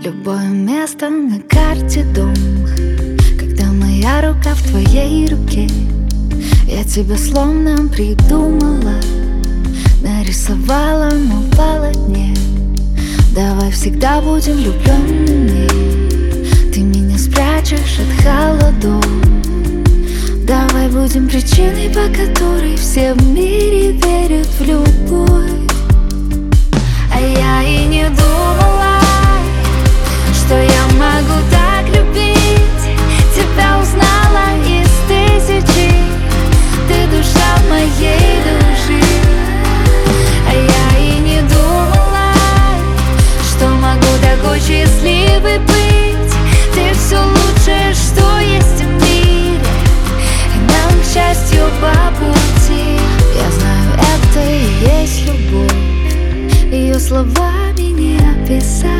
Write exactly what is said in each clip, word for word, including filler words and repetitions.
Любое место на карте дом, когда моя рука в твоей руке. Я тебя словно придумала, нарисовала на полотне. Давай всегда будем влюбленными, ты меня спрячешь от холодов. Давай будем причиной, по которой все в мире верят в любовь. А я и не думала, что я могу так любить. Тебя узнала из тысячи, ты душа моей души. А я и не думала, что могу такой счастливой быть. Ты все лучшее, что есть в мире, и нам, к счастью, по пути. Я знаю, это и есть любовь, ее словами не описать.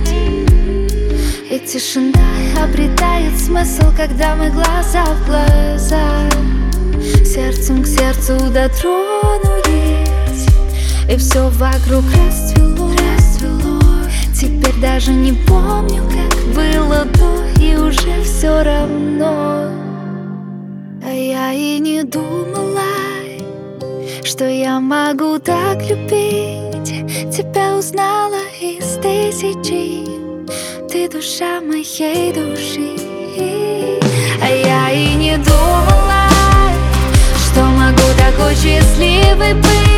И тишина обретает смысл, когда мы глаза в глаза, сердцем к сердцу дотронулись, и все вокруг расцвело, расцвело. Теперь даже не помню, как было до, и уже все равно. А я и не думала, что я могу так любить. Тебя узнала из тысячи, ты душа моей души. А я и не думала, что могу такой счастливой быть.